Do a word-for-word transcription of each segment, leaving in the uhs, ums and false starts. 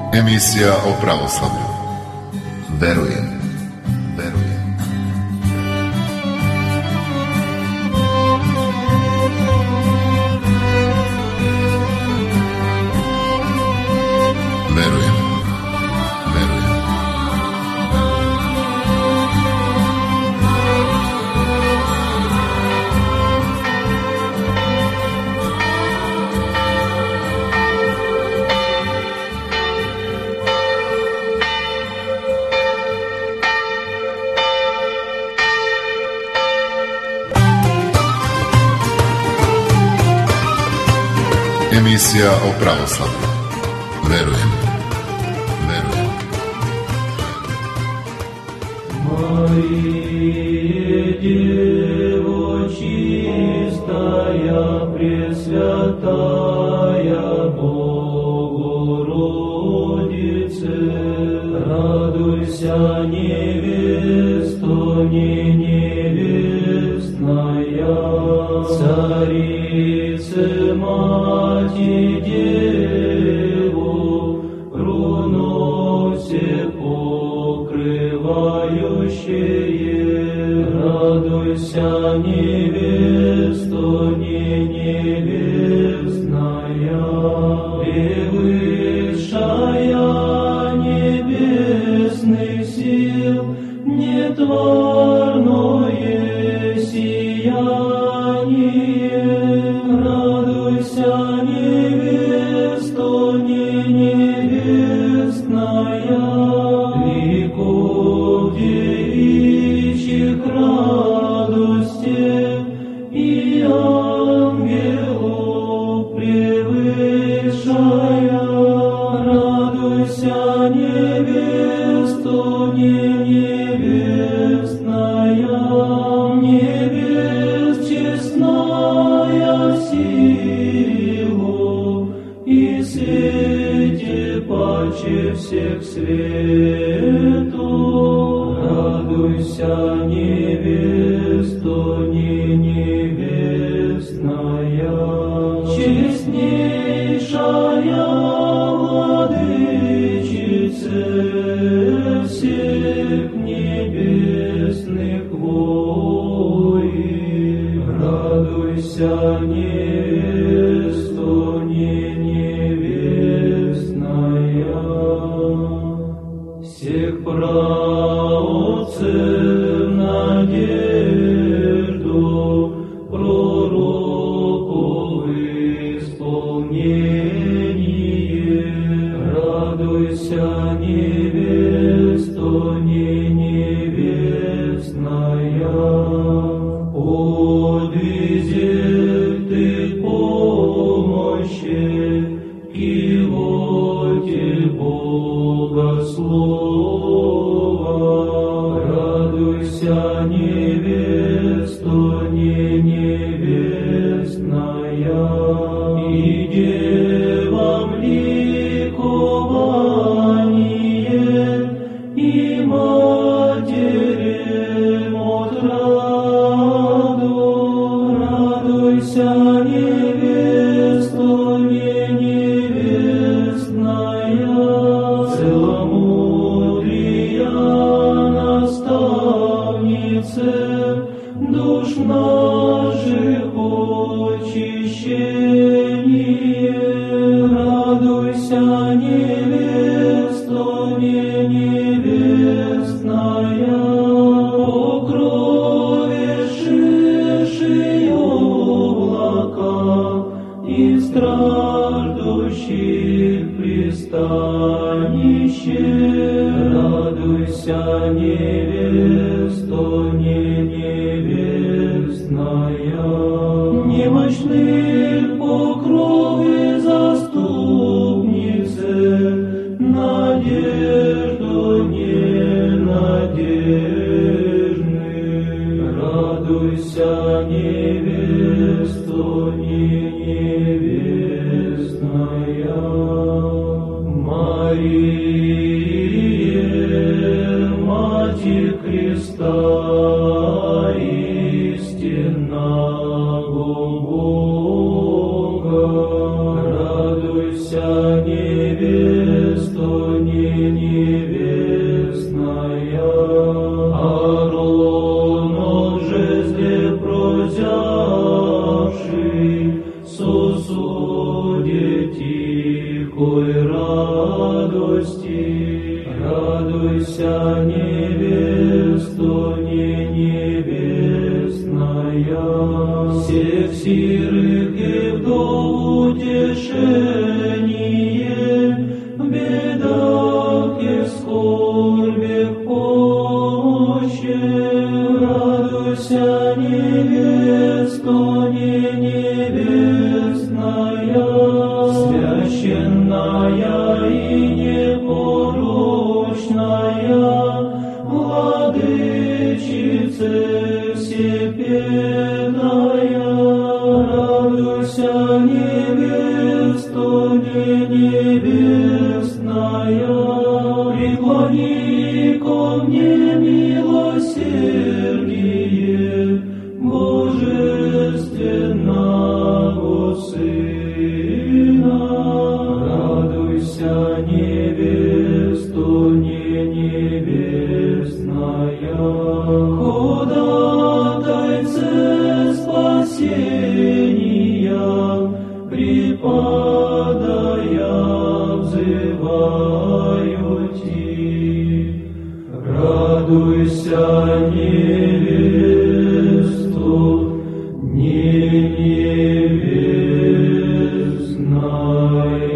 Emisija o pravoslavlju. Verujem. Verujem. Verujem. Verujem. Emisija o pravoslavlju. Verujem. Verujem. Мария, Дева чистая, Пресвятая Богородице, радуйся, невесто, не невестная, царице, мати, Деву, руносе покрывающее, радуйся, невесто, не невестная, превысшая небесных сил, нетворное сияние, радуйся, невесто, не невестная, ликов девичьих радости и ангелов превышая, радуйся, невесто, не невестная, невест честная сила и свете паче всех свету, радуйся, невесто, не невестная, честнейшая владычице всех небесных воинов, радуйся, невесто, не невестная, всех праотцев надежду, пророков исполнение, радуйся, невесто, не невестная, подвизет ты помощи, кивоте Богослова, радуйся, невесто, не невестная, и девам ликование, и матерям отраду, радуйся, невесто, не невестная, целомудрия наставнице, душ наших очищение, радуйся, невесто, не невестная, покровившие облака и страждущих пристанище, радуйся, невесто, не невестная, немощных покрове заступнице, надежду ненадежных, радуйся, невесто, не невестная, Мария, Матерь Христа, истинного Бога, радуйся, невеста, невесто не невестная, Ааронов жезле прозявший, сосуде тихой радости. Радуйся, невесто не невестная, всех сирых и вдов утешение, в бедах и скорбях помощи. Радуйся, невесто не невестная, священная и непорочная, владычице всепедная. Радуйся, невесто не невестная, преклони ко мне милосердие божественного Сына. Радуйся, невесто не невестная, ходатайце спасения, преподая взываю ти. Радуйся, невесто не невестная.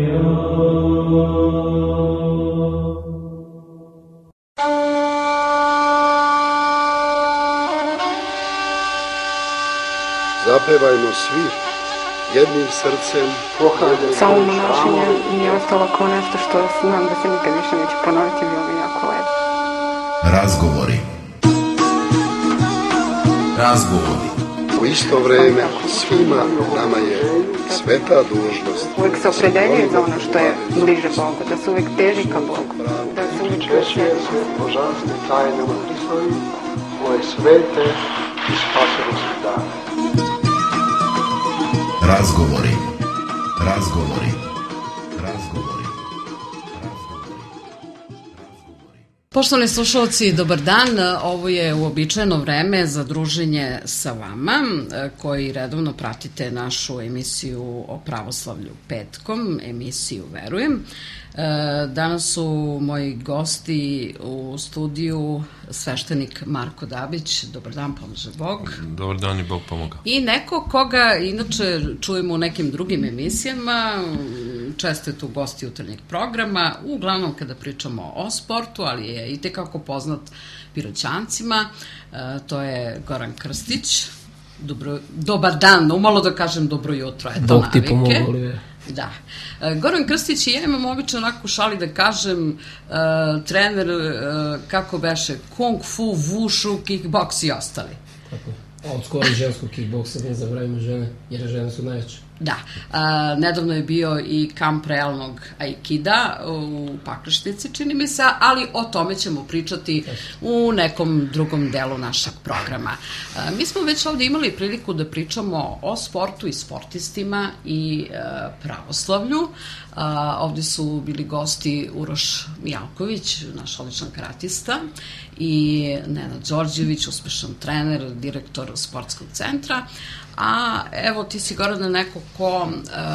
Zapevajmo svi jednim srcem. Samo monašenje mi je ostalo kao nešto što znam da se nikad više neće ponoviti, bilo mi jako lepo. Razgovori. Razgovori. U isto vreme svima nama je sveta dužnost. Uvijek se opredeljuje za ono što je bliže Bogu, da se uvijek teži ka Bogu, da se uvijek Češće se božanstve tajnama Hristovi, svoje svete i spasonosne dane. Razgovori. Razgovori. Razgovori. Poštovani slušalci, dobar dan. Ovo je uobičajeno vreme za druženje sa vama, koji redovno pratite našu emisiju o pravoslavlju petkom, emisiju Verujem. Danas su moji gosti u studiju sveštenik Marko Dabić. Dobar dan, pomaže Bog. Dobar dan i Bog pomoga. I neko koga inače čujemo u nekim drugim emisijama, često je tu gost jutarnjeg programa, uglavnom kada pričamo o sportu, ali je i tekako poznat Piroćancima. To je Goran Krstić. Dobro, dobar dan, umalo da kažem dobro jutro, eto Bog navike. Bog ti pomogu, Olive. Da. Goran Krstić i ja imam obično onako šali da kažem uh, trener, uh, kako beše, kung fu, wushu, kickboks i ostali. Tako. A od skoro i ženskog kickboksa, ne zabravimo žene, jer žene su najveće. Da. Uh, nedavno je bio i kamp realnog aikida u Pakrašnici, čini mi se, ali o tome ćemo pričati u nekom drugom delu našeg programa. Uh, mi smo već ovdje imali priliku da pričamo o sportu i sportistima i uh, pravoslavlju. Uh, ovdje su bili gosti Uroš Mijalković, naš odličan karatista, i Nenad Đorđević, uspešan trener, direktor sportskog centra. A evo, ti si, Gorane, neko ko, uh,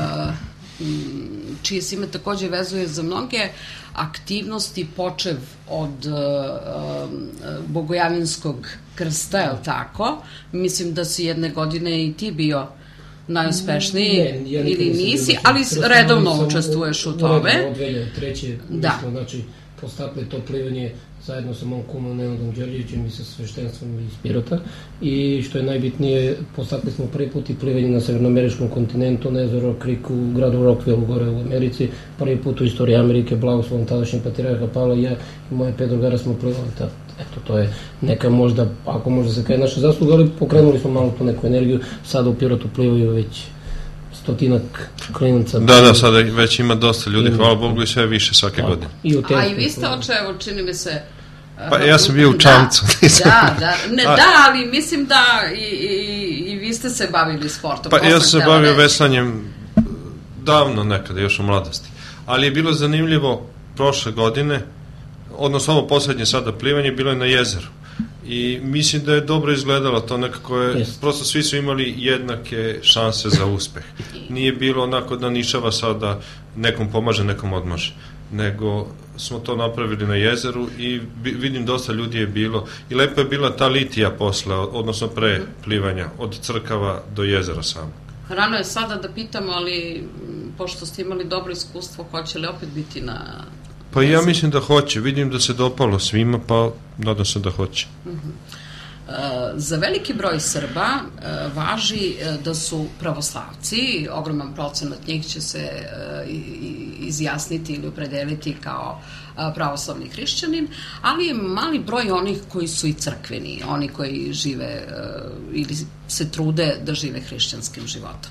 čije se ime takođe vezuje za mnoge aktivnosti, počev od uh, Bogojavljanskog krsta, je li tako? Mislim da si jedne godine i ti bio najuspešniji, ne, ja ili nisi, ali redovno sam, učestvuješ u tome. Od dve hiljade treće. Da. Mi smo, znači, postakli to plivanje zajedno sa mom kumom Nenadom Đorđevićem i sa sveštenstvom iz Pirota, i što je najbitnije, postakli smo prvi put i plivanje na severnoameričkom kontinentu, na jezeru Creek u gradu Rockville gore u Americi, prvi put u istoriji Amerike, blagoslovom tadašnjeg patrijarha Pavla i ja i moje pet drugara smo plivali. Eto, to je neka možda, ako možda se kaže naša zasluga, ali pokrenuli smo malo tu neku energiju, sada u Pirotu plivaju već stotinak klinaca. Da, da, sada već ima dosta ljudi, hvala Bogu, i sve više svake tako, godine. I A i vi ste oče, evo, čini mi se... Pa ja sam bio u Čamcu. Da, da, ne, da, ali mislim da i, i, i vi ste se bavili sportom. Pa ja sam se bavio veslanjem davno nekada, još u mladosti. Ali je bilo zanimljivo, prošle godine, odnosno ovo poslednje sada plivanje, bilo je na jezeru. I mislim da je dobro izgledalo to, nekako je, yes. prosto svi su imali jednake šanse za uspeh. Nije bilo onako da nišava sada nekom pomaže, nekom odmaže, nego smo to napravili na jezeru i vidim dosta ljudi je bilo i lepo je bila ta litija posle, odnosno pre plivanja, od Crkava do jezera samo. Rano je sada da pitamo, ali pošto ste imali dobro iskustvo, hoće li opet biti na... Pa ja mislim da hoće, vidim da se dopalo svima, pa nadam se da hoće. Uh-huh. Za veliki broj Srba važi da su pravoslavci, ogroman procenat njih će se izjasniti ili opredeliti kao pravoslavni hrišćanin, ali je mali broj onih koji su i crkveni, oni koji žive ili se trude da žive hrišćanskim životom.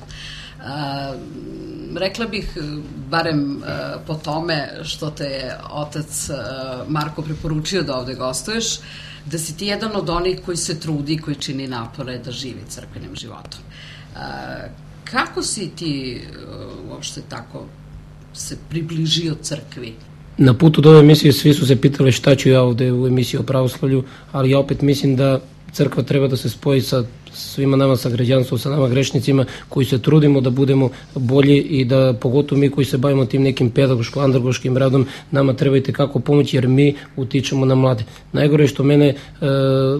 Rekla bih, barem po tome što te je otac Marko preporučio da ovde gostuješ, da si ti jedan od onih koji se trudi, koji čini napore da živi crkvenim životom. Kako si ti uopšte tako se približio crkvi? Na putu do ove emisije svi su se pitali šta ću ja ovde u emisiji o pravoslavlju, ali ja opet mislim da crkva treba da se spoji sa svima nama, sa građanstvom, sa nama grešnicima koji se trudimo da budemo bolji i da pogotovo mi koji se bavimo tim nekim pedagoško-andragoškim radom, nama treba i tekako pomoći jer mi utičemo na mlade. Najgore je što mene e,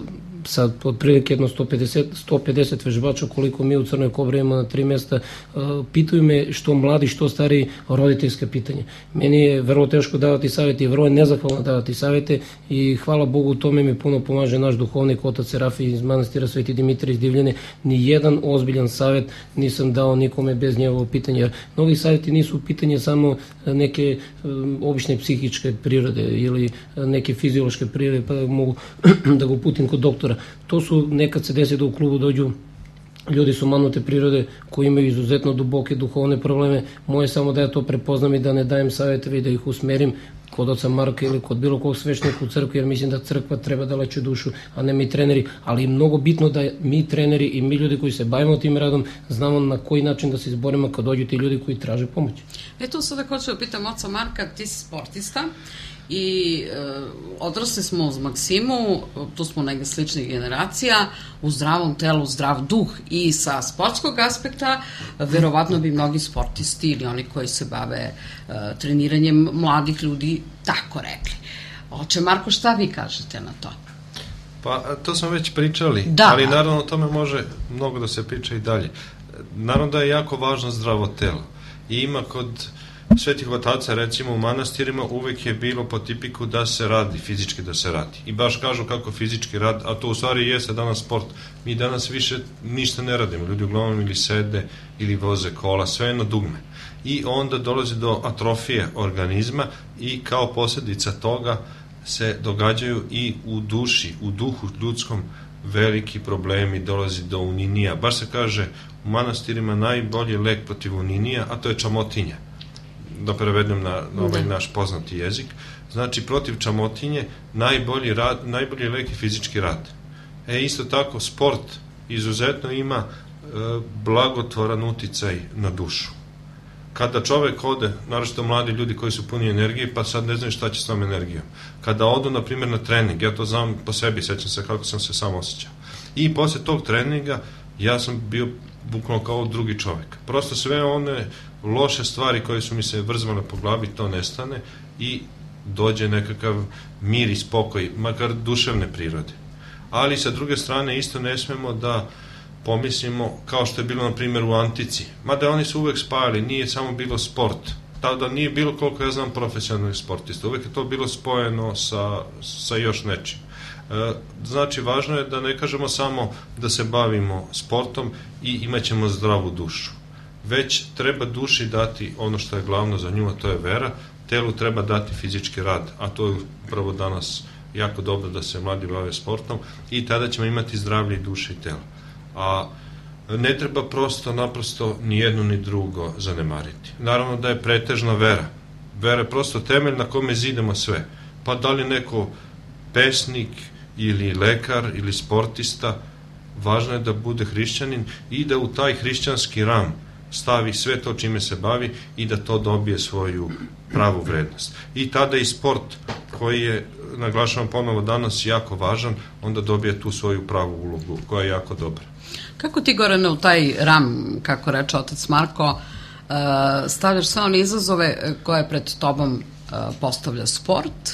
sa otprilike jedno sto pedeset, sto pedeset vežbača koliko mi u Crnoj Kobri imamo na tri mjesta, pitaju me što mladi, što stariji roditeljske pitanje. Meni je vrlo teško davati savjeti i vrlo je nezahvalno davati savjete i hvala Bogu u tome mi puno pomaže naš duhovnik otac Serafij iz manastira Sveti Dimitrij iz Divljane. Ni jedan ozbiljan savjet nisam dao nikome bez njegovog pitanja. Jer mnogi savjeti nisu pitanje samo neke obične psihičke prirode ili neke fiziološke prirode pa da mogu da ga uputim kod doktora. To su, nekad se desi da u klubu dođu ljudi su manute prirode koji imaju izuzetno duboke duhovne probleme. Moje samo da ja to prepoznam i da ne dajem savjetove i da ih usmerim kod oca Marka ili kod bilo kog sveštenika u crkvi, jer mislim da crkva treba da leči dušu, a ne mi treneri. Ali je mnogo bitno da mi treneri i mi ljudi koji se bavimo tim radom znamo na koji način da se izborimo kad dođu ti ljudi koji traže pomoć. Eto, sada hoću da pitam oca Marka, ti si sportista i e, odrasli smo uz Maksimu, tu smo neke sličnih generacija, u zdravom telu, zdrav duh i sa sportskog aspekta, verovatno bi mnogi sportisti ili oni koji se bave e, treniranjem mladih ljudi tako rekli. Oče Marko, šta vi kažete na to? Pa, to smo već pričali, da, ali naravno o tome može mnogo da se priča i dalje. Naravno da je jako važno zdravo telo i ima kod svetih otaca, recimo u manastirima, uvek je bilo po tipiku da se radi, fizički da se radi. I baš kažu kako fizički rad, a to u stvari jeste danas sport. Mi danas više ništa ne radimo. Ljudi uglavnom ili sede ili voze kola, sve je na dugme. I onda dolazi do atrofije organizma i kao posljedica toga se događaju i u duši, u duhu ljudskom veliki problemi, dolazi do uninija. Baš se kaže u manastirima najbolji lek protiv uninija, a to je čamotinja. Da prevedem na, na ovaj naš poznati jezik. Znači, protiv čamotinje najbolji, rad, najbolji lek je fizički rad. E, isto tako, sport izuzetno ima e, blagotvoran uticaj na dušu. Kada čovek ode, naročito mladi ljudi koji su puni energije, pa sad ne znaju šta će s tom energijom. Kada odu, na primjer, na trening, ja to znam po sebi, sećam se kako sam se sam osjećao. I posle tog treninga ja sam bio bukvalno kao drugi čovek. Prosto sve one loše stvari koje su mi se vrzmale po glavi, to nestane i dođe nekakav mir i spokoj, makar duševne prirode. Ali sa druge strane isto ne smemo da pomislimo kao što je bilo na primjer u antici. Mada oni su uvek spajali, nije samo bilo sport. Tada nije bilo, koliko ja znam, profesionalnih sportista. Uvek je to bilo spojeno sa, sa još nečim. Znači, važno je da ne kažemo samo da se bavimo sportom i imat ćemo zdravu dušu. Već treba duši dati ono što je glavno za nju, a to je vera. Telu treba dati fizički rad, a to je upravo danas jako dobro da se mladi bave sportom i tada ćemo imati zdravlje i duše i telo. A ne treba prosto, naprosto ni jedno ni drugo zanemariti. Naravno da je pretežna vera. Vera je prosto temelj na kome zidamo sve. Pa da li neko pesnik ili lekar ili sportista, važno je da bude hrišćanin i da u taj hrišćanski ram stavi sve to čime se bavi i da to dobije svoju pravu vrednost. I tada i sport koji je, naglašavam ponovo danas, jako važan, onda dobije tu svoju pravu ulogu koja je jako dobra. Kako ti, Gorane, u taj ram, kako reče otac Marko, stavljaš sve one izazove koje pred tobom postavlja sport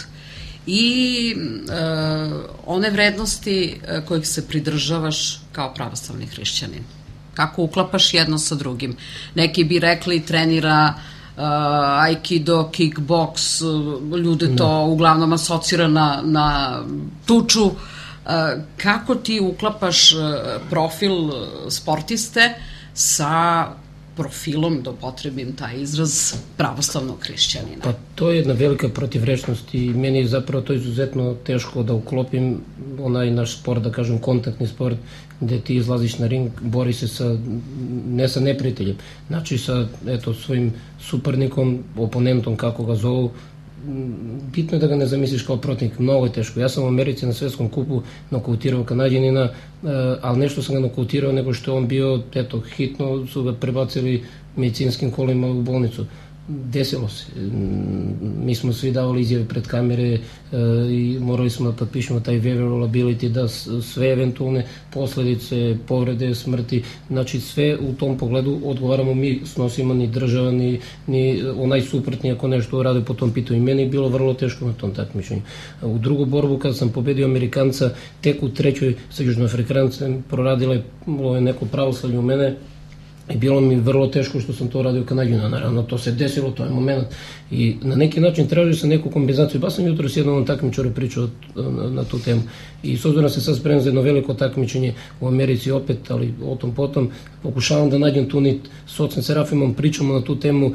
i one vrednosti kojih se pridržavaš kao pravoslavni hrišćanin? Kako uklapaš jedno sa drugim? Neki bi rekli trenira aikido, kickboks, ljude to uglavnom asocira na, na tuču. Kako ti uklapaš profil sportiste sa profilom, da upotrebim taj izraz, pravoslavnog hrišćanina? Pa to je jedna velika protivrečnost i meni je zapravo to izuzetno teško da uklopim onaj naš sport, da kažem kontaktni sport, gde ti izlaziš na ring, bori se sa, ne sa neprijateljem, znači sa eto, svojim suparnikom, oponentom, kako ga zovu. Bitno je da ga ne zamisliš kao protivnik, mnogo je teško. Ja sam u Americi na svetskom kupu nokautirao Kanadjanina, ali nešto sam ga nokautirao nego što je on bio, eto, hitno su ga prebacili medicinskim kolima u bolnicu. Desilo se. Mi smo svi davali izjave pred kamere i morali smo da potpišemo taj waiver liability, da sve eventualne posledice, povrede, smrti, znači sve u tom pogledu odgovaramo mi, snosimo ni država, ni, ni onaj suprotni ako nešto urade po tom pitanju. I meni je bilo vrlo teško na tom takmičenju. U drugu borbu, kada sam pobedio Amerikanca, tek u trećoj sa Južnoafrikancem proradila je neko pravoslavlje u mene, i bilo mi vrlo teško što sam to radio Kanadjuna, naravno, to se desilo, to je moment. I na neki način tražio sam neku kompenzaciju. Ba sam jutro s jednom takmičaru pričao na, na tu temu. I s obzirom se sad spremam za jedno veliko takmičenje u Americi opet, ali o tom potom, pokušavam da nađem tu nit s ocem Serafimom, pričamo na tu temu,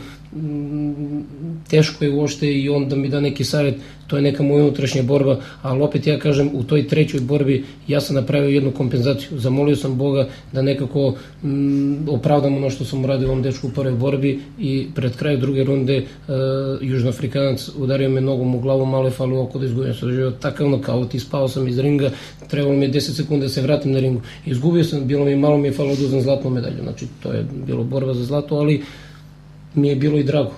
teško je uopšte i on da mi da neki savjet, to je neka moja unutrašnja borba, ali opet ja kažem, u toj trećoj borbi ja sam napravio jednu kompenzaciju. Zamolio sam Boga da nekako mm, opravdam ono što sam uradio ovom dečku u prvoj borbi i pred kraju druge runde uh, Južnoafrikanac udario me nogom u glavu, malo je falilo oko da izgubim. Sam doživio takav nokaut i spao sam iz ringa, trebalo mi je deset sekundi da se vratim na ringu. Izgubio sam, bilo mi malo mi je falilo da uzmem zlatnu medalju, znači to je bilo borba za zlato, ali mi je bilo i drago.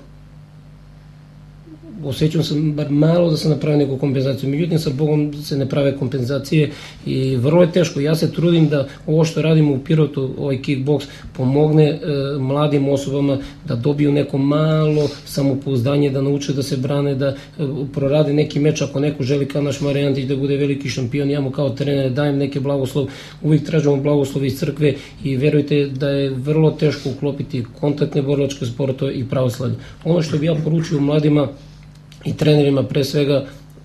Osjećam sam bar malo da sam napravio neku kompenzaciju, međutim sa Bogom se ne prave kompenzacije i vrlo je teško. Ja se trudim da ovo što radimo u Pirotu, ovaj kickboks, pomogne e, mladim osobama da dobiju neko malo samopouzdanje, da nauče da se brane, da e, prorade neki meč ako neko želi kao naš Marijantić da bude veliki šampion. Ja mu kao trener dajem neke blagoslov, uvijek tražimo blagoslov iz crkve i verujte da je vrlo teško uklopiti kontaktne borilačke sportove i pravoslavlje. Ono što bi ja poručio mladima i trenerima pre svega,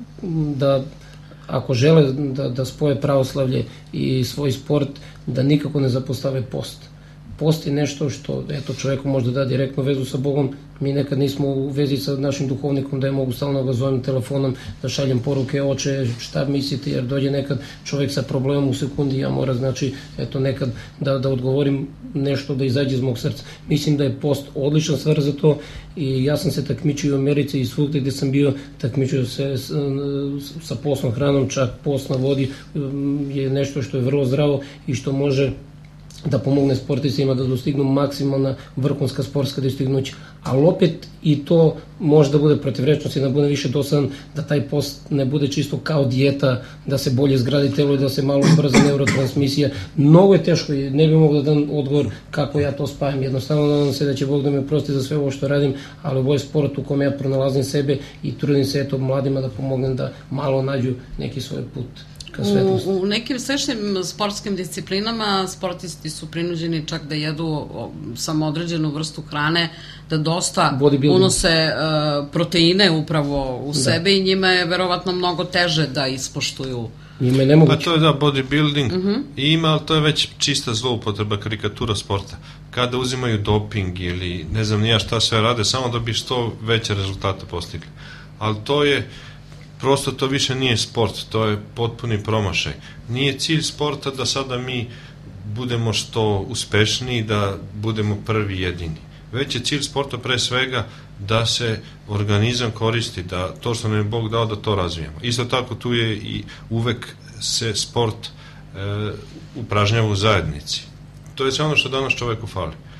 da ako žele da, da spoje pravoslavlje i svoj sport, da nikako ne zapostave post. Post je nešto što, eto, čovjeku može da da direktnu vezu sa Bogom. Mi nekad nismo u vezi sa našim duhovnikom da je mogu stalno ga zovem telefonom, da šaljem poruke, oče, šta mislite, jer dođe nekad čovjek sa problemom u sekundi, ja mora, znači, eto, nekad da, da odgovorim nešto da izađe iz mog srca. Mislim da je post odlična stvar za to i ja sam se takmičio u Americi i svugde gde sam bio, takmičio se s, sa postnom hranom, čak post na vodi je nešto što je vrlo zdravo i što može da pomogne sportistima da dostignu maksimalna vrhunska sportska dostignuća. Ali opet i to može da bude protivrečnost i da bude više dosadan, da taj post ne bude čisto kao dijeta, da se bolje zgradi telo i da se malo ubrza neurotransmisija. Mnogo je teško i ne bih mogao da dam odgovor kako ja to spajam. Jednostavno nadam se da će Bog da me oprosti za sve ovo što radim, ali ovo je sport u kome ja pronalazim sebe i trudim se eto mladima da pomognem da malo nađu neki svoj put. U, u nekim svešnim sportskim disciplinama sportisti su prinuđeni čak da jedu samo određenu vrstu hrane, da dosta unose uh, proteine upravo u da. sebe i njima je verovatno mnogo teže da ispoštuju. Njima je nemoguće. Pa to je da bodybuilding uh-huh. i ima, ali to je već čista zloupotreba, karikatura sporta. Kada uzimaju doping ili ne znam nija šta sve rade, samo da bi što veće rezultate postigli. Ali to je prosto to više nije sport, to je potpuni promašaj. Nije cilj sporta da sada mi budemo što uspešniji, da budemo prvi jedini. Već je cilj sporta pre svega da se organizam koristi, da to što nam je Bog dao da to razvijamo. Isto tako tu je i uvek se sport e, upražnjava u zajednici. To je sve ono što danas čoveku fali.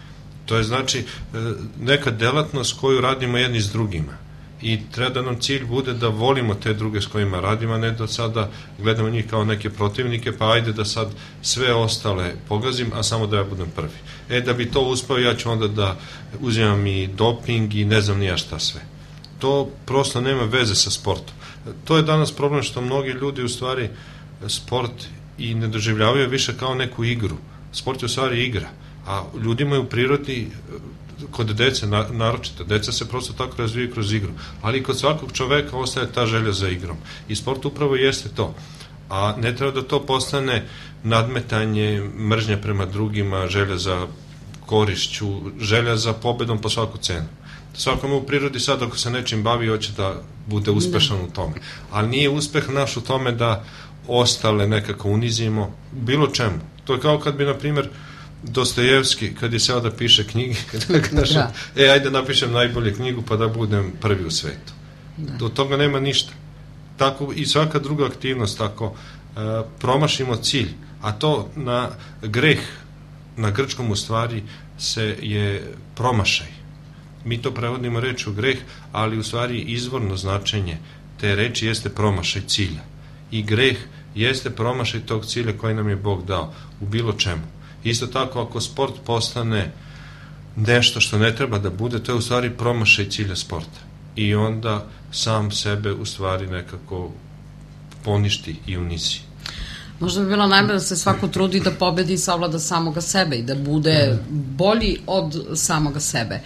To je znači neka delatnost koju radimo jedni s drugima. I treba da nam cilj bude da volimo te druge s kojima radimo, a ne da sada gledamo njih kao neke protivnike, pa ajde da sad sve ostale pogazim, a samo da ja budem prvi. E, da bi to uspeo, ja ću onda da uzimam i doping i ne znam ni ja šta sve. To prosto nema veze sa sportom. To je danas problem što mnogi ljudi u stvari sport i ne doživljavaju više kao neku igru. Sport je u stvari igra, a ljudima je u prirodi, kod dece naročito, deca se prosto tako razvijaju kroz igru, ali kod svakog čoveka ostaje ta želja za igrom. I sport upravo jeste to. A ne treba da to postane nadmetanje, mržnja prema drugima, želja za korišću, želja za pobedom po svaku cenu. Svakome u prirodi sad ako se nečim bavi hoće da bude uspešan u tome. Ali nije uspeh naš u tome da ostale nekako unizimo bilo čemu. To je kao kad bi, na primjer, Dostojevski, kad je seo da piše knjige, kada kaže, da. e, ajde napišem najbolje knjigu pa da budem prvi u svetu. Da. Do toga nema ništa. Tako i svaka druga aktivnost, ako uh, promašimo cilj, a to na greh, na grčkom u stvari se je promašaj. Mi to prevodimo reč u greh, ali u stvari izvorno značenje te reči jeste promašaj cilja. I greh jeste promašaj tog cilja koji nam je Bog dao u bilo čemu. Isto tako, ako sport postane nešto što ne treba da bude, to je u stvari promašaj cilja sporta. I onda sam sebe u stvari nekako poništi i unizi. Možda bi bilo najbolje da se svako trudi da pobedi i savlada samoga sebe i da bude bolji od samoga sebe.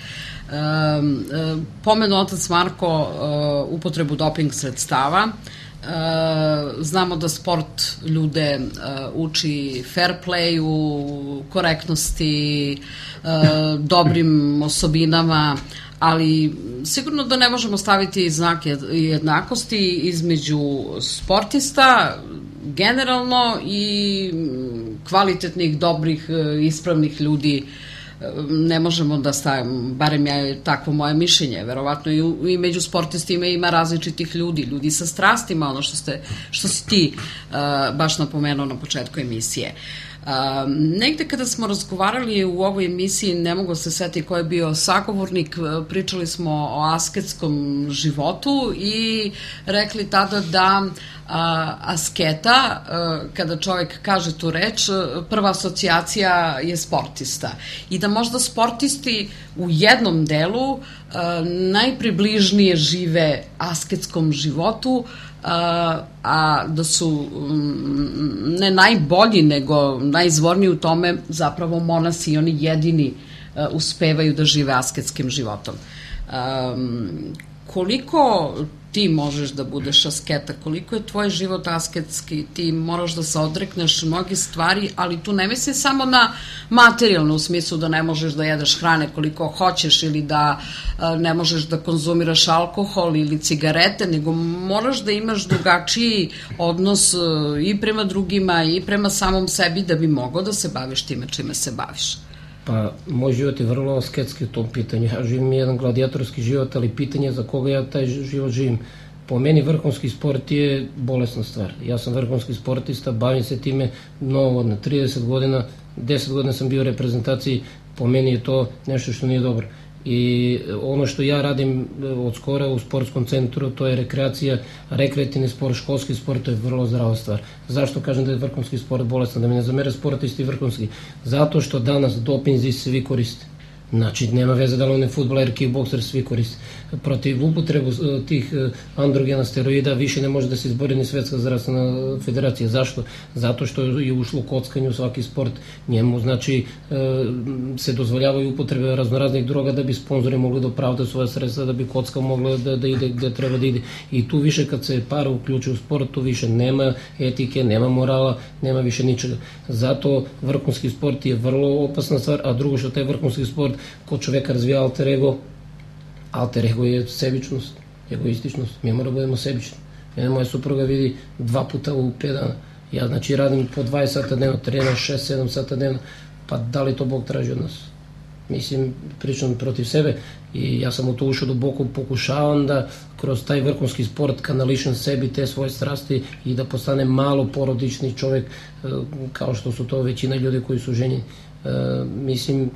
Um, um, pomenu otac Marko uh, upotrebu doping sredstava. Uh, znamo da sport ljude uh, uči fair playu, korektnosti, uh, dobrim osobinama, ali sigurno da ne možemo staviti znak jednakosti između sportista generalno i kvalitetnih, dobrih, ispravnih ljudi. Ne možemo da stavimo, barem je takvo moje mišljenje, verovatno i, u, i među sportistima ima različitih ljudi, ljudi sa strastima, ono što, ste, što si ti uh, baš napomenuo na početku emisije. Uh, negde kada smo razgovarali u ovoj emisiji, ne mogu se setiti ko je bio sagovornik, pričali smo o asketskom životu i rekli tada da a, asketa, a, kada čovjek kaže tu reč, prva asocijacija je sportista i da možda sportisti u jednom delu a, najpribližnije žive asketskom životu, A, a da su m, ne najbolji nego najizvorniji u tome zapravo monasi i oni jedini a, uspevaju da žive asketskim životom. A, koliko ti možeš da budeš asketa, koliko je tvoj život asketski, ti moraš da se odrekneš mnogi stvari, ali tu ne misli samo na materijalno, u smislu da ne možeš da jedeš hrane koliko hoćeš ili da a, ne možeš da konzumiraš alkohol ili cigarete, nego moraš da imaš drugačiji odnos a, i prema drugima i prema samom sebi da bi mogao da se baviš time čime se baviš. Pa, moj život je vrlo asketski u tom pitanju. Ja živim jedan gladijatorski život, ali pitanje za koga ja taj život živim. Po meni vrhunski sport je bolesna stvar. Ja sam vrhunski sportista, bavim se time mnogo, na trideset godina, deset godina sam bio u reprezentaciji, po meni je to nešto što nije dobro. I ono što ja radim od skora u sportskom centru, to je rekreacija, rekreativni sport, školski sport, to je vrlo zdrava stvar. Zašto kažem da je vrhunski sport bolestan? Da mi ne zamere sportisti vrhunski. Zato što danas dopinzi svi koriste. Znači, nema veze da li on je futboler, kickbokser, svi koriste. Protiv upotrebu tih androgena steroida više ne može da se izbori ni Svetska zdravstvena federacija. Zašto? Zato što je ušlo kockanje u svaki sport. Njemu, znači, se dozvoljavaju upotrebe raznoraznih droga da bi sponzori mogli da opravdaju svoje sredstva, da bi kocka mogla da, da ide gde treba da ide. I tu više kad se para uključuje u sport, tu više nema etike, nema morala, nema više ničega. Zato vrhunski sport je vrlo opasna stvar, a drugo što taj vrhunski sport kod čoveka razvija alter ego. Alter ego je sebičnost, egoističnost. Mi moramo da budemo sebični. Mene moja supruga vidi dva puta u pet dana. Ja znači radim po dvadeset sata dnevno, treniram šest sedam sata dnevno. Pa da li to Bog traži od nas? Mislim, pričam protiv sebe i ja sam u to ušao duboko, pokušavam da kroz taj vrhunski sport kanališem sebi te svoje strasti i da postane malo porodični čovek, kao što su to većina ljudi koji su ženjeni. Mislim,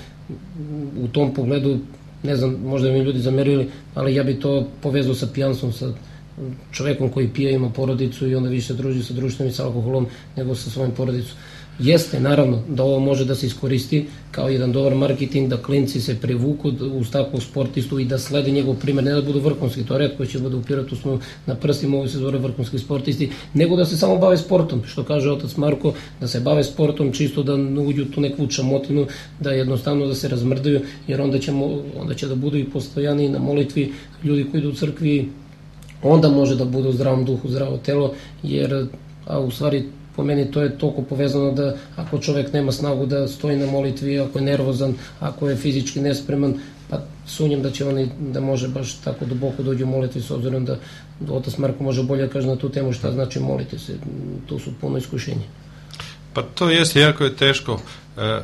u tom pogledu, ne znam, možda bi mi ljudi zamerili, ali ja bi to povezao sa pijanstvom, sa čovekom koji pije, ima porodicu i onda više se druži sa društvom i sa alkoholom nego sa svojim porodicom. Jeste, naravno, da ovo može da se iskoristi kao jedan dobar marketing, da klinci se privuku uz takvog sportistu i da slede njegov primer, ne da budu vrhunski, to redko će bude u Pirotu, smo na prstima ovi se zove vrhunski sportisti, nego da se samo bave sportom, što kaže otac Marko, da se bave sportom, čisto da uđu tu neku čamotinu, da jednostavno da se razmrdaju, jer onda, ćemo, onda će da budu i postojani na molitvi ljudi koji idu u crkvi, onda može da budu u zdravom duhu, zdravo telo, jer, a u stvari, po meni to je toliko povezano da ako čovek nema snagu da stoji na molitvi, ako je nervozan, ako je fizički nespreman, pa sumnjam da će oni, da može baš tako duboko dođi u molitvi, s obzirom da otac Marko može bolje kaže na tu temu šta znači moliti se, to su puno iskušenja. Pa to jeste, jako je teško. E,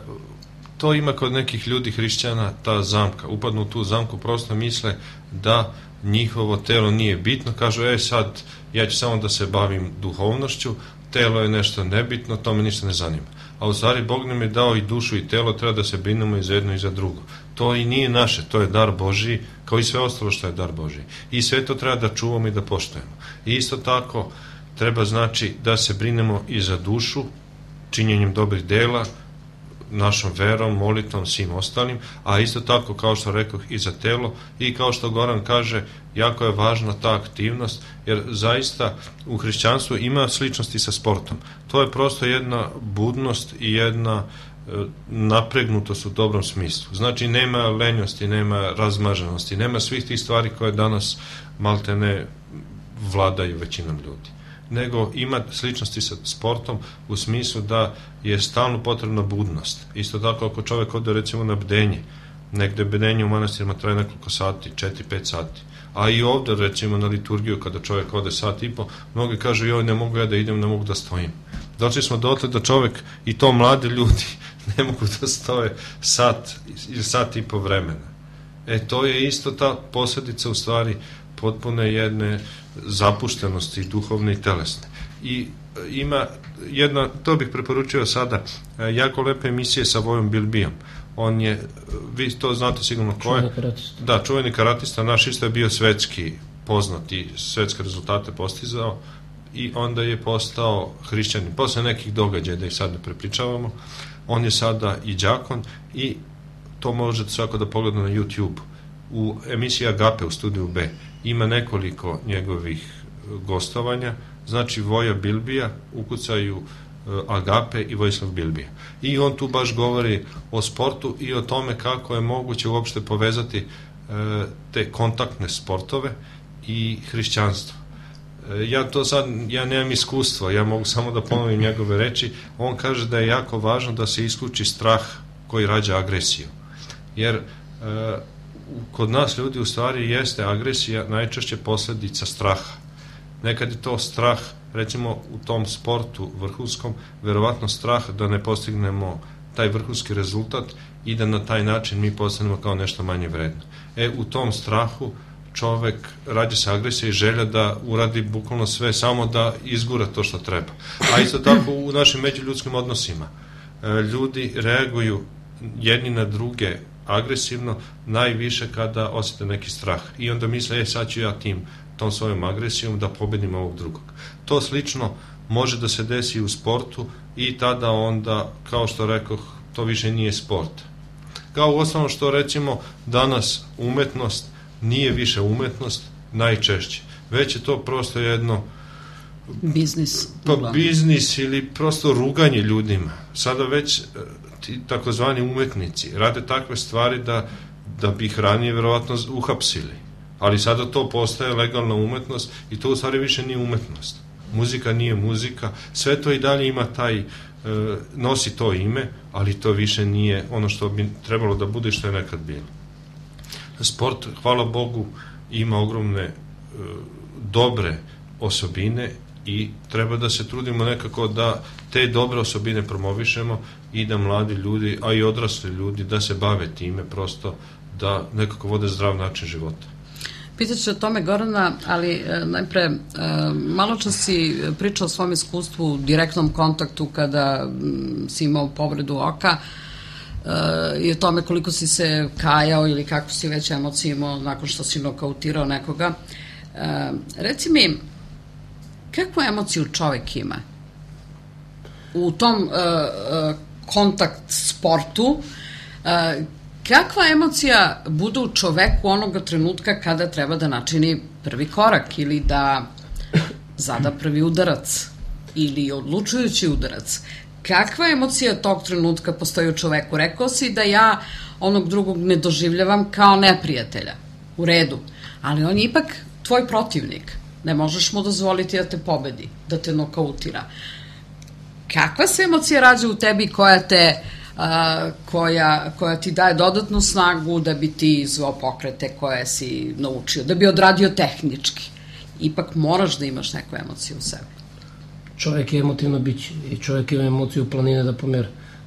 to ima kod nekih ljudi hrišćana ta zamka, upadnu u tu zamku, prosto misle da njihovo telo nije bitno, kažu, e sad ja ću samo da se bavim duhovnošću, telo je nešto nebitno, to me ništa ne zanima. A u stvari Bog nam je dao i dušu i telo, treba da se brinemo i za jedno i za drugo. To i nije naše, to je dar Božiji, kao i sve ostalo što je dar Božiji. I sve to treba da čuvamo i da poštujemo. I isto tako treba znači da se brinemo i za dušu, činjenjem dobrih dela, našom verom, molitvom, svim ostalim, a isto tako, kao što rekoh, i za telo, i kao što Goran kaže, jako je važna ta aktivnost, jer zaista u hrišćanstvu ima sličnosti sa sportom. To je prosto jedna budnost i jedna e, napregnutost u dobrom smislu. Znači, nema lenjosti, nema razmaženosti, nema svih tih stvari koje danas malte ne vladaju većinom ljudi, nego ima sličnosti sa sportom u smislu da je stalno potrebna budnost. Isto tako ako čovjek ode recimo na bdenje, negde bdenje u manastirima traje nekoliko sati, četiri pet sati, a i ovde recimo na liturgiju kada čovjek ode sat i po, mnogi kažu joj ne mogu ja da idem, ne mogu da stojim. Došli smo dotle da čovjek, i to mladi ljudi, ne mogu da stoje sat ili sat i po vremena. E to je isto ta posljedica u stvari potpune jedne zapuštenosti duhovne i telesne. I ima jedna, to bih preporučio sada, jako lepe emisije sa Vojom Bilbijom. On je, vi to znate sigurno ko je? Da, čuveni karatista, naš isto je bio svetski poznat i svetske rezultate postizao i onda je postao hrišćanin. Posle nekih događaja, da ih sad ne prepričavamo, on je sada i đakon i to možete svako da pogleda na YouTube. U emisiji Agape u studiju B ima nekoliko njegovih gostovanja, znači Voja Bilbija, ukucaju Agape i Vojislav Bilbija. I on tu baš govori o sportu i o tome kako je moguće uopšte povezati e, te kontaktne sportove i hrišćanstvo. E, ja to sad, ja nemam iskustvo, ja mogu samo da ponovim njegove reči. On kaže da je jako važno da se isključi strah koji rađa agresiju. Jer e, kod nas ljudi u stvari jeste agresija najčešće posljedica straha. Nekad je to strah, recimo u tom sportu vrhunskom, verovatno strah da ne postignemo taj vrhunski rezultat i da na taj način mi postanemo kao nešto manje vredno. E, u tom strahu čovek rađa se agresija i želja da uradi bukvalno sve, samo da izgura to što treba. A isto tako u našim međuljudskim odnosima. Ljudi reaguju jedni na druge agresivno najviše kada osjete neki strah. I onda misle, e, sad ću ja tim tom svojom agresijom da pobedim ovog drugog. To slično može da se desi u sportu i tada onda, kao što rekoh, to više nije sport. Kao u osnovno što recimo danas umetnost nije više umetnost najčešće. Već je to prosto jedno biznis. Pa biznis ili prosto ruganje ljudima. Sada već ti takozvani umetnici rade takve stvari da, da bi ih ranije verovatno uhapsili. Ali sada to postaje legalna umetnost i to u stvari više nije umetnost. Muzika nije muzika, sve to i dalje ima taj, e, nosi to ime, ali to više nije ono što bi trebalo da bude što je nekad bilo. Sport, hvala Bogu, ima ogromne e, dobre osobine i treba da se trudimo nekako da te dobre osobine promovišemo i da mladi ljudi, a i odrasli ljudi, da se bave time, prosto da nekako vode zdrav način života. Pitaću o tome Gorana, ali e, najpre, e, malo čas si pričao o svom iskustvu u direktnom kontaktu kada m, si imao povredu oka. i o tome koliko si se kajao ili kakvu si već emociju imao nakon što si nokautirao nekoga. Reci mi, kakvu emociju čovek ima u tom kontakt sportu? Kakva emocija bude u čoveku onoga trenutka kada treba da načini prvi korak ili da zada prvi udarac ili odlučujući udarac? Kakva emocija tog trenutka postoji u čoveku? Rekao si da ja onog drugog ne doživljavam kao neprijatelja. U redu. Ali on je ipak tvoj protivnik. Ne možeš mu dozvoliti da te pobedi, da te nokautira. Kakva se emocija rađa u tebi koja te... A, koja, koja ti daje dodatnu snagu da bi ti izvao pokrete koje si naučio, da bi odradio tehnički? Ipak moraš da imaš neku emociju u sebi. Čovjek je emotivno biće i čovjek ima emociju planine da pomera.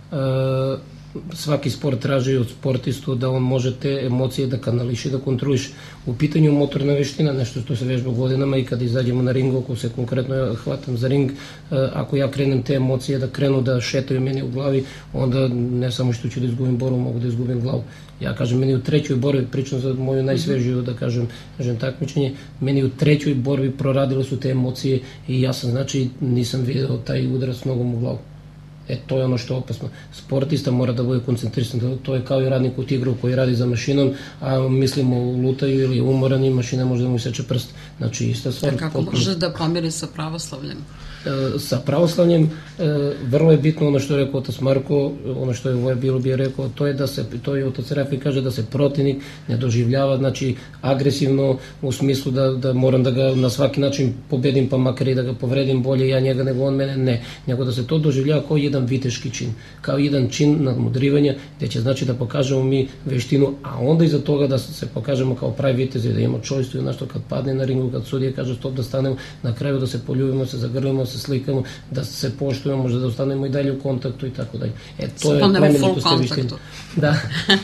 E, svaki sport traži od sportistu da on može te emocije da kanališe, da kontroliše. U pitanju motorna veština, nešto što se vežba godinama i kada izađemo na ringu, ako se konkretno ja hvatam za ring, ako ja krenem te emocije da krenu da šetaju meni u glavi, onda ne samo što ću da izgubim borbu, mogu da izgubim glavu. Ja kažem, meni u trećoj borbi, pričam za moju najsvežiju, da kažem, kažem takmičenje, meni u trećoj borbi proradile su te emocije i ja sam, znači, nisam video taj udarac nogom u glavu. E, to je ono što je opasno. Sportista mora da bude koncentrisan, to je kao i radnik u Tigru koji radi za mašinom, a mislimo u lutaju ili umoran i mašina može da mu iseče prst. Znači, ista stvar. A kako može da pomiri sa pravoslavljem? E, sa pravoslavljem, e, vrlo je bitno ono što je rekao otac Marko, ono što je Voja Bilobije rekao, to je da se, to je otac Rafi kaže da se protivnik ne doživljava, znači, agresivno u smislu da, da moram da ga na svaki način pobedim, pa makar i da ga povredim bolje ja njega nego on mene, ne. Nego da se to doživljava kao jedan viteški čin, kao jedan čin nadmudrivanja, gde će znači da pokažemo mi veštinu, a onda iza toga da se pokažemo kao pravi vitezi, da imamo čojstvo i nešto kad padne na ringu, kad sudija kaže stop da stanemo, na kraju da se poljubimo, se zagrlimo, se slikamo, da se poštujemo, možda da ostanemo i dalje u kontaktu i tako dalje. E, to je plemenitost te veštine. Da.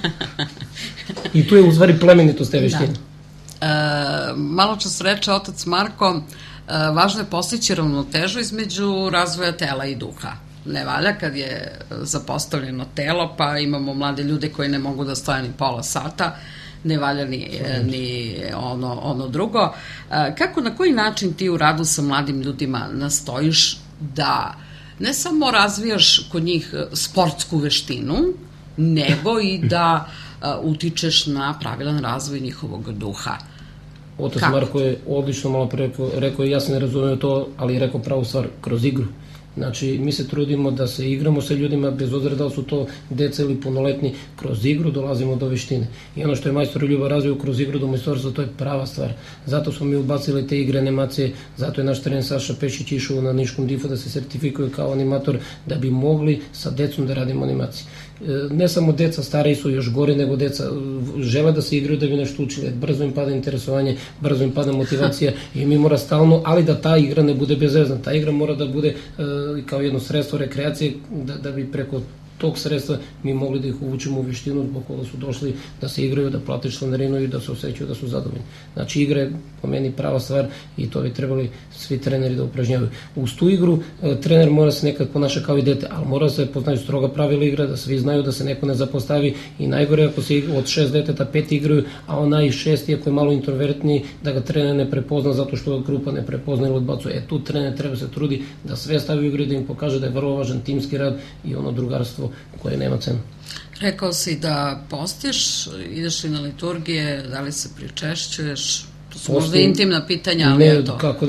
I tu je u stvari plemenitost te veštine. Da. E, malo čas reče otac Marko, e, važno je postići ravnotežu između razvoja tela i duha. Ne valja kad je zapostavljeno telo, pa imamo mlade ljude koji ne mogu da stoje ni pola sata, ne valja ni, ni ono, ono drugo. Kako, na koji način ti u radu sa mladim ljudima nastojiš da ne samo razvijaš kod njih sportsku veštinu, nego i da utičeš na pravilan razvoj njihovog duha? Otac Marko je odlično malo pre rekao, rekao ja se ne razumem to, ali je rekao pravu stvar, kroz igru. Znači, mi se trudimo da se igramo sa ljudima, bez obzira da li su to deca ili punoletni, kroz igru dolazimo do veštine. I ono što je majstor Ljuba razvio kroz igru do majstorstva, to je prava stvar. Zato smo mi ubacili te igre animacije, zato je naš trener Saša Pešić išao na Niškom difu da se sertifikuje kao animator, da bi mogli sa decom da radimo animacije. Ne samo deca, stariji su još gore nego deca, žele da se igraju da bi nešto učili, brzo im pada interesovanje, brzo im pada motivacija i mi mora stalno, ali da ta igra ne bude bezvezna, ta igra mora da bude uh, kao jedno sredstvo rekreacije, da, da bi preko tog sredstva mi mogli da ih uvučemo u veštinu zbog koga su došli da se igraju, da plate članarinu i da se osjećaju da su zadovoljni. Znači, igra je po meni prava stvar i to bi trebali svi treneri da upražnjavaju. Uz tu igru trener mora se nekad ponaša kao i dete, ali mora se poznaju stroga pravila igra, da svi znaju da se neko ne zapostavi i najgore ako se od šest deteta pet igraju, a onaj šesti ako je malo introvertniji, da ga trener ne prepozna zato što grupa ne prepozna ili odbacuje. E, tu trener treba se trudi da sve stavi u igru, da im pokaže da je vrlo važan timski rad i ono drugarstvo koje nema cenu. Rekao si da postiš, ideš li na liturgije, da li se pričešćuješ? To su možda intimna pitanja, ali je to. Ne, kako,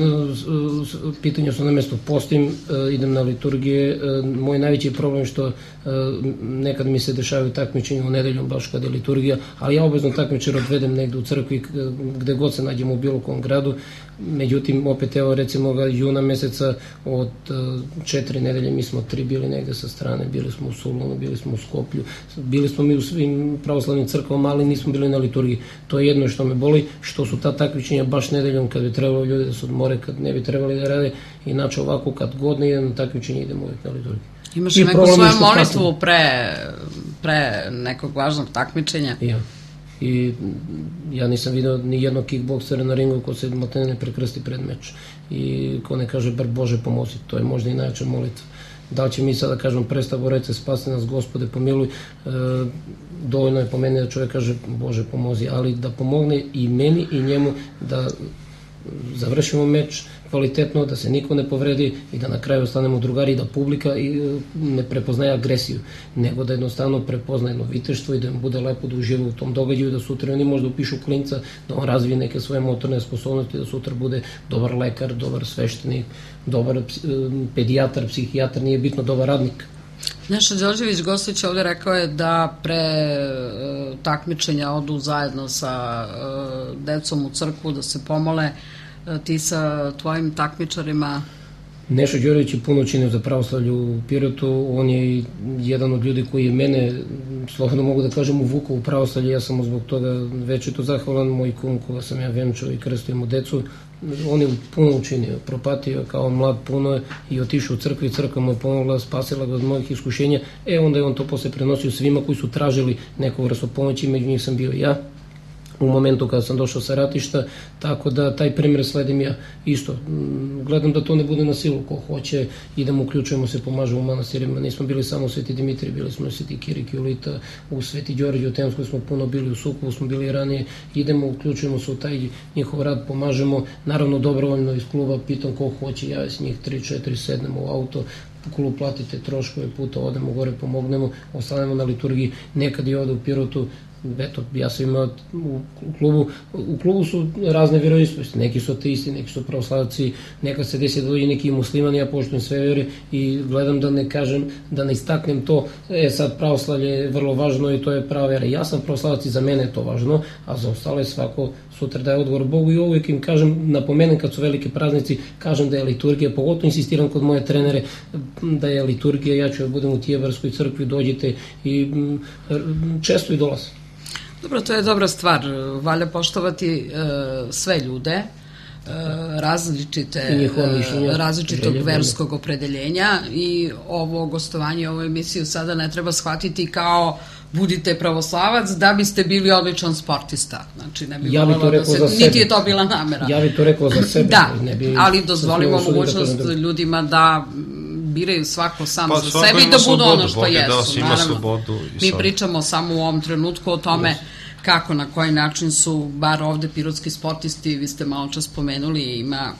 pitanja su na mestu. Postim, idem na liturgije. Moj najveći problem je što nekad mi se dešavaju takmičenja u nedeljom, baš kad je liturgija, ali ja obavezno takmičar odvedem negde u crkvi, gde god se nađemo u bilo kom gradu. Međutim, opet evo recimo ga juna meseca od četiri nedelje mi smo tri bili negde sa strane, bili smo u Solunu, bili smo u Skoplju, bili smo mi u svim pravoslavnim crkvama, ali nismo bili na liturgiji. To je jedno što me boli, što su ta takmičenja baš nedeljom kad bi trebalo ljudi da se odmore, kad ne bi trebali da rade, inače ovako kad god ne idem na takmičenje idemo uvijek na liturgiju. Imaš i neku svoju molitvu pre, pre nekog važnog takmičenja? Ja. I ja nisam vidio ni jednog kickboksera na ringu ko se matene ne prekrsti pred meč i ko ne kaže bar Bože pomozi, to je možda i najjača molitva. Da li će mi sada kažem predstavu rece spasi nas Gospode pomiluj, e, dovoljno je po meni da čovjek kaže Bože pomozi, ali da pomogne i meni i njemu da završimo meč kvalitetno, da se niko ne povredi i da na kraju ostanemo drugari i da publika ne prepoznaje agresiju, nego da jednostavno prepozna jedno viteštvo i da im bude lepo da uživa u tom događaju, da sutra oni možda upišu klinca, da on razvije neke svoje motorne sposobnosti, da sutra bude dobar lekar, dobar sveštenik, dobar pedijatar, psihijatar, nije bitno, dobar radnik. Neša Đorđević Gostić ovde rekao je da pre e, takmičenja odu zajedno sa e, decom u crkvu da se pomole. E, ti sa tvojim takmičarima? Neša Đorđević je puno činio za pravoslavlje u Pirotu, on je jedan od ljudi koji je mene, slobodno mogu da kažem, uvukao u pravoslavlje, ja sam mu zbog toga večito zahvalan, moj kum koga sam ja venčao i krstio mu decu, on je puno učinio, propatio kao mlad puno i otišao u crkvu i crkva mu je pomogla, spasila ga od mojih iskušenja, e onda je on to posle prenosio svima koji su tražili neku vrstu pomoći, među njih sam bio ja u momentu kada sam došao sa ratišta, tako da taj primjer sledim ja isto. Gledam da to ne bude na silu, ko hoće, idemo, uključujemo se, pomažemo u manastirima, nismo bili samo u Sveti Dimitrij, bili smo u Sveti Kirik, Julita, u Sveti Đorđe, u Temskoj smo puno bili, u Sukovu smo bili ranije, idemo, uključujemo se u taj njihov rad, pomažemo, naravno dobrovoljno iz kluba, pitam ko hoće, ja s njih tri četiri sednemo u auto, klub platite troškove puta, odemo gore, pomognemo, ostanemo na liturgiji, nekad i ovde u Pirotu. Eto, ja sam imao u klubu, u klubu su razne vjeroispovesti, neki su ateisti, neki su pravoslavci, nekad se desi da dođe neki musliman, ja poštujem sve vjere i gledam da ne kažem, da ne istaknem to, e sad pravoslavlje je vrlo važno i to je prava vjera. Ja sam pravoslavac i za mene je to važno, a za ostale svako sutra daje odgovor Bogu i uvijek im kažem, napomenem kad su velike praznici, kažem da je liturgija, pogotovo insistiram kod moje trenere, da je liturgija, ja ću da budem u Tijevarskoj crkvi, dođite i često i dolazim. Dobro, to je dobra stvar. Valja poštovati e, sve ljude, e, različite, e, različitog verskog opredeljenja i ovo gostovanje, ovu emisiju sada ne treba shvatiti kao budite pravoslavac da biste bili odličan sportista. Znači, ne bi ja bi to rekao da se, za sebe. Niti je to bila namera. Ja bi to rekao za sebe. Da, ne bi ali dozvolimo mogućnost da ljudima da biraju svako sam pa, za sebe i da budu ono što jesu. Da, naravno, mi pričamo samo u ovom trenutku o tome kako, na koji način su, bar ovde pirotski sportisti, vi ste malo čas spomenuli, ima,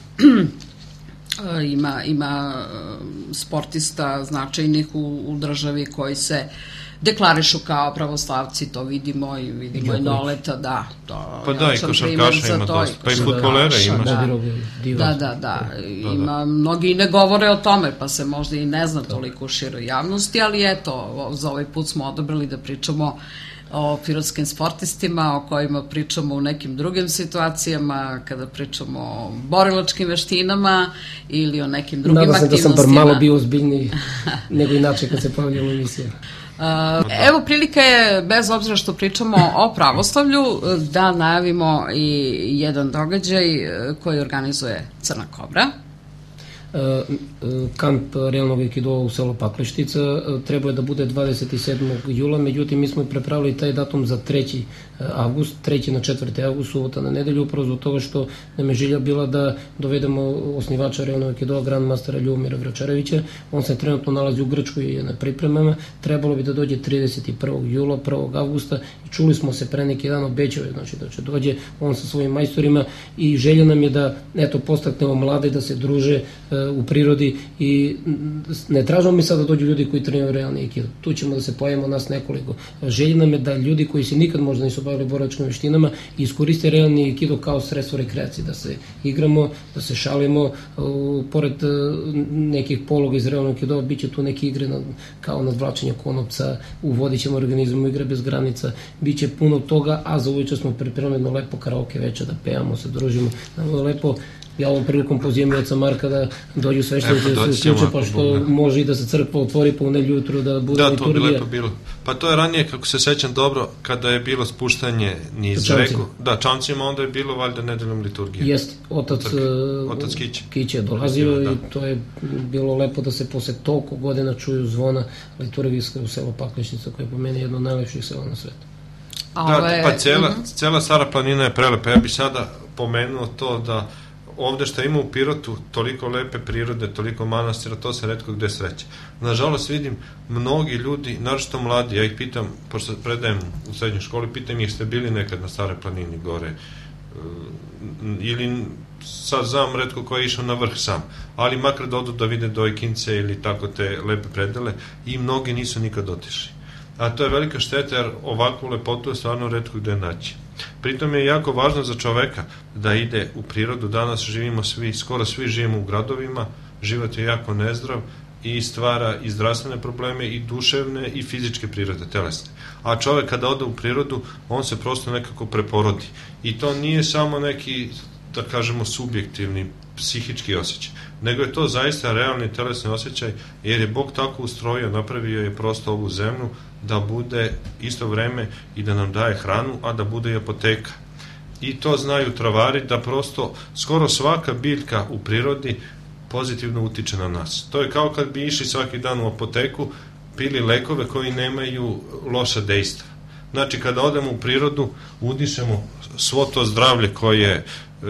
ima, ima sportista značajnih u, u državi koji se deklarišu kao pravoslavci, to vidimo i vidimo i Noleta, da. To, pa da, i košarkaša ima dosta, pa i futbolera ima. Da, da, da, da, ima, mnogi ne govore o tome, pa se možda i ne zna toliko u široj javnosti, ali eto, za ovaj put smo odabrali da pričamo o pirotskim sportistima, o kojima pričamo u nekim drugim situacijama, kada pričamo o borilačkim veštinama ili o nekim drugim Nadam aktivnostima. Nadam se da sam bar malo bio ozbiljniji nego inače kad se pojavljamo u emisiji. Evo prilike je, bez obzira što pričamo o pravoslavlju, da najavimo i jedan događaj koji organizuje Crna Kobra. Kamp realnog aikidoa u selo Pakleštica trebao je da bude dvadeset sedmog jula, međutim mi smo prepravili taj datum za treći avgust, treći na četvrti avgust, subota na nedelju, upravo zbog toga što nam je želja bila da dovedemo osnivača realnog aikidoa, grandmastera Ljubomira Vračarevića. On se trenutno nalazi u Grčkoj i je na pripremama, trebalo bi da dođe trideset prvog jula, prvog avgusta i čuli smo se pre neki dan, obećao je, znači da će dođe on sa svojim majstorima i želja nam je da, eto, postaknemo mlade da se druže u prirodi i ne tražimo mi sad da dođu ljudi koji treniraju realni aikido. Tu ćemo da se pojavimo nas nekoliko. Želja nam je da ljudi koji se nikad možda nisu bavili borilačkim veštinama iskoriste realni aikido kao sredstvo rekreacije, da se igramo, da se šalimo, pored nekih pologa iz realnog aikido bit će tu neke igre na, kao nadvlačenje konopca, uvodit ćemo organizmu igre bez granica, bit će puno toga, a za uveče smo pripremili jedno lepo karaoke večer, da pevamo, se družimo, da lepo. Ja ovom prilikom pozivam Oca Marka da dođu sveštenici da se uključe, pa što može i da se crkva otvori po nedelju jutru, da bude liturgija. Da, to bi lepo bilo. Pa to je ranije, kako se sećam dobro, kada je bilo spuštanje niz reku. Da, čamcima, onda je bilo valjda nedeljom liturgije. Jeste, otac, otac Kiće. Kiće je dolazio da. I to je bilo lepo da se posle toliko godina čuju zvona liturgijska u selo Paklešnica, koje je po meni jedno od najlepših sela na svetu. Da, pa cela, cela Stara planina je prelepa. Ja bih sada pomenuo to da ovde što ima u Pirotu, toliko lepe prirode, toliko manastira, to se retko gde sreće. Nažalost vidim, mnogi ljudi, naročito mladi, ja ih pitam, pošto predajem u srednjoj školi, pitam ih, ste bili nekad na Staroj planini gore, ili sad znam retko ko je išao na vrh sam, ali makar da odu da vide Dojkince ili tako te lepe predele, i mnogi nisu nikad otišli. A to je velika šteta, jer ovakvu lepotu je stvarno retko gde naći. Pritom je jako važno za čoveka da ide u prirodu. Danas živimo svi, skoro svi živimo u gradovima, život je jako nezdrav i stvara i zdravstvene probleme, i duševne i fizičke prirode, telesne. A čovek kada ode u prirodu, on se prosto nekako preporodi. I to nije samo neki, da kažemo, subjektivni, psihički osjećaj, nego je to zaista realni telesni osjećaj, jer je Bog tako ustrojio, napravio je prosto ovu zemlju da bude isto vreme i da nam daje hranu, a da bude i apoteka. I to znaju travari, da prosto skoro svaka biljka u prirodi pozitivno utiče na nas. To je kao kad bi išli svaki dan u apoteku, pili lekove koji nemaju loša dejstva. Znači, kada odemo u prirodu, udišemo svo to zdravlje koje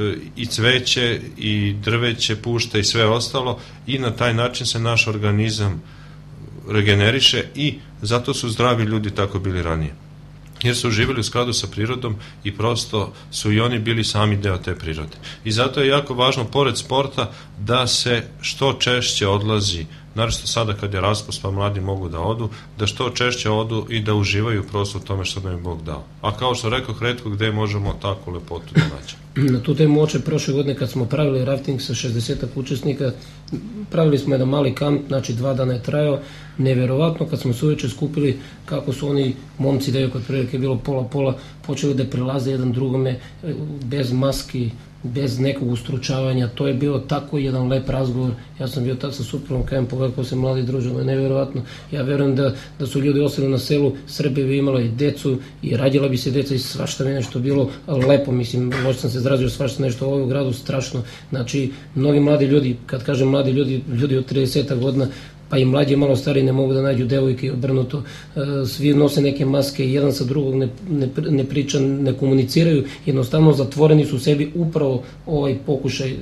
i cveće i drveće pušta i sve ostalo, i na taj način se naš organizam regeneriše, i zato su zdravi ljudi tako bili ranije. Jer su živjeli u skladu sa prirodom i prosto su i oni bili sami deo te prirode. I zato je jako važno, pored sporta, da se što češće odlazi, naravno sada kad je raspust pa mladi mogu da odu, da što češće odu i da uživaju prosto u tome što nam je Bog dao. A kao što rekao, retko gde možemo takvu lepotu da nađemo. Na tu temu oče, prošle godine kad smo pravili rafting sa šezdesetak učesnika, pravili smo jedan mali kamp, znači dva dana je trajao, neverovatno kad smo se uveče skupili, kako su oni momci, devojke, od prilike je bilo pola-pola, počeli da prilaze jedan drugome bez maski, bez nekog ustručavanja. To je bio tako jedan lep razgovor. Ja sam bio tad sa suprvom, kajem pogledao ko se mladi družilo, je neverovatno. Ja verujem da, da su ljudi ostali na selu, Srbija bi imala i decu i rađila bi se deca i svašta mi nešto bilo lepo, mislim, loš sam se izrazio, svašta nešto u ovom gradu strašno. Znači, mnogi mladi ljudi, kad kažem mladi ljudi, ljudi od trideset godina, pa i mlađi malo stari ne mogu da nađu devojke i obrnuto, svi nose neke maske, jedan sa drugog ne, ne, ne priča, ne komuniciraju, jednostavno zatvoreni su sebi. Upravo ovaj pokušaj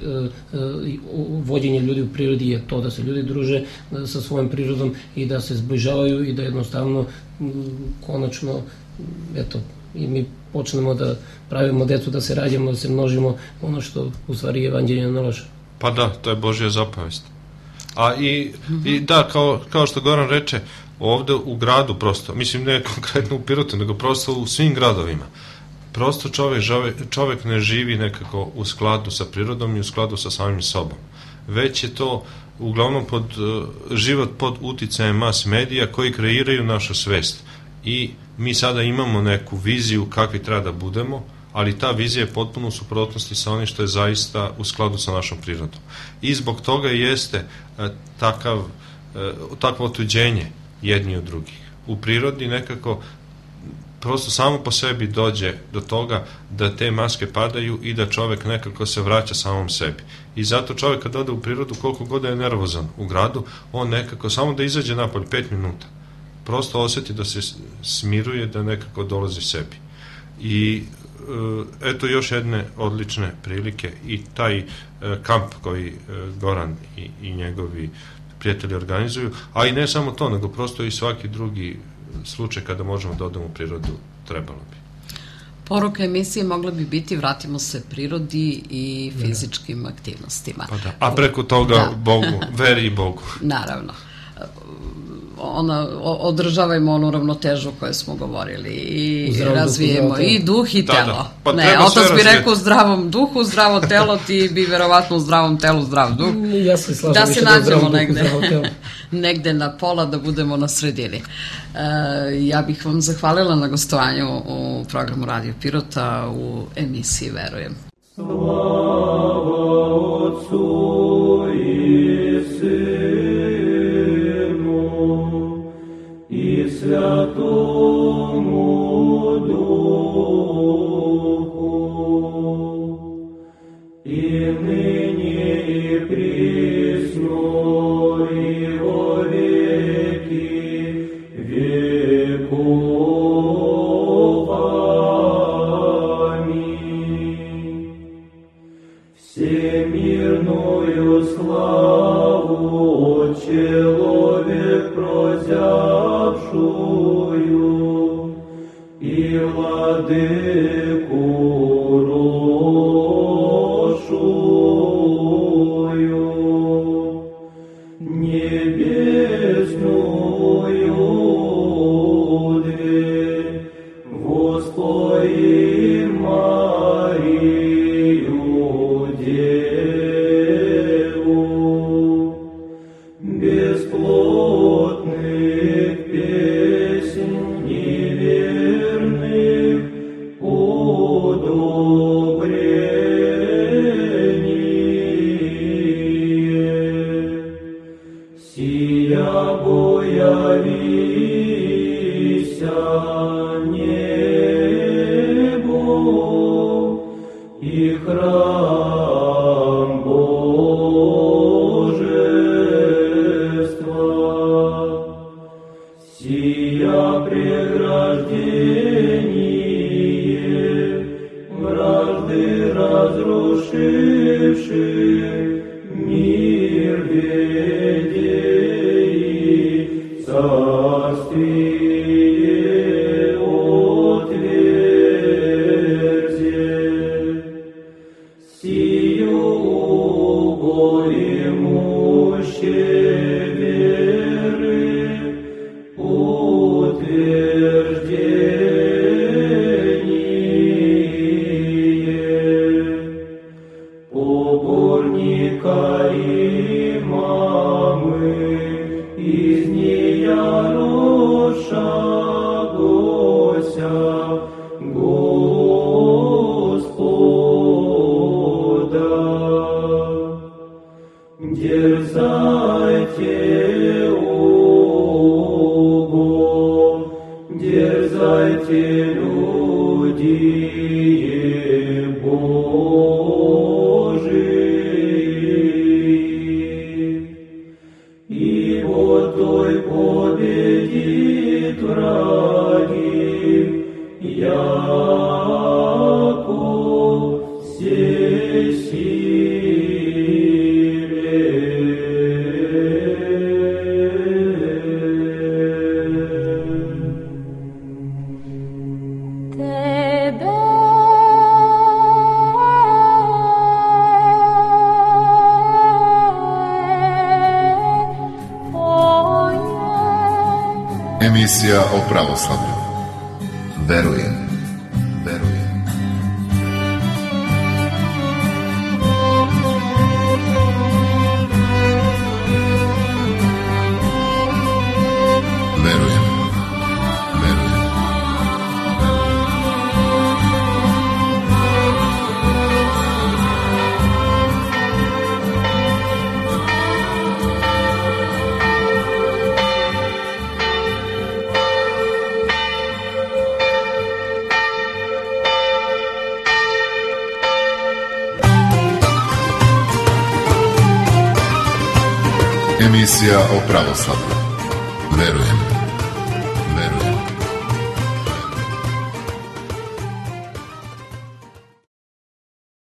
vođenja ljudi u prirodi je to, da se ljudi druže sa svojom prirodom i da se zbližavaju i da jednostavno konačno, eto, i mi počnemo da pravimo decu, da se rađamo, da se množimo, ono što u stvari evanđelje nalaže. Pa da, to je Božja zapovest. A i, i da, kao, kao što Goran reče, ovde u gradu prosto, mislim ne konkretno u Pirotu, nego prosto u svim gradovima, prosto čovek, čovek ne živi nekako u skladu sa prirodom i u skladu sa samim sobom. Već je to uglavnom pod, život pod uticajem mas medija koji kreiraju našu svest. I mi sada imamo neku viziju kakvi treba da budemo, ali ta vizija je potpuno u suprotnosti sa onim što je zaista u skladu sa našom prirodom. I zbog toga jeste takav, takvo otuđenje jedni od drugih. U prirodi nekako prosto samo po sebi dođe do toga da te maske padaju i da čovek nekako se vraća samom sebi. I zato čovek kad ode u prirodu, koliko god je nervozan u gradu, on nekako samo da izađe napolje pet minuta, prosto osjeti da se smiruje, da nekako dolazi sebi. I eto još jedne odlične prilike, i taj kamp koji Goran i, i njegovi prijatelji organizuju, a i ne samo to, nego prosto i svaki drugi slučaj kada možemo da odemo u prirodu, trebalo bi. Poruka emisije mogla bi biti vratimo se prirodi i fizičkim aktivnostima. Pa da. A preko toga da. Bogu, veri i Bogu. Naravno. Ona, održavajmo onu ravnotežu koju smo govorili i zdravom razvijemo duhu, i duh i telo. Da, da. Pa ne, otac bi rekao u zdravom duhu, zdravo telo, ti bi verovatno u zdravom telu, zdrav duh. Ja se slažem, da se nađemo negde, negde na pola, da budemo na sredini. E, ja bih vam zahvalila na gostovanju u programu Radio Pirota u emisiji Verujem. Slava Otcu i Sinu i Svjatomu Duhu, i nyní i priсно i во веки веков. Аминь. Всеми человек прозявшую, и владыку рошую, небесную дверь воспоим Марию Деву, бесплотных песен неверных удобрение. Сия боявися небо и храм Божества, сия преграждение вражды разрушивши мир ведей, царствие отверзе. Сию угоимуще веры утверждение. Поборника имамы из нея роша Гося Господа. Дерзайте, Ого, дерзайте, люди Божии, и вот той победит враги, яко Emisija o pravoslavlju. Verujem. Verujem. Verujem. Verujem. Emisija o pravoslavlju. Verujem.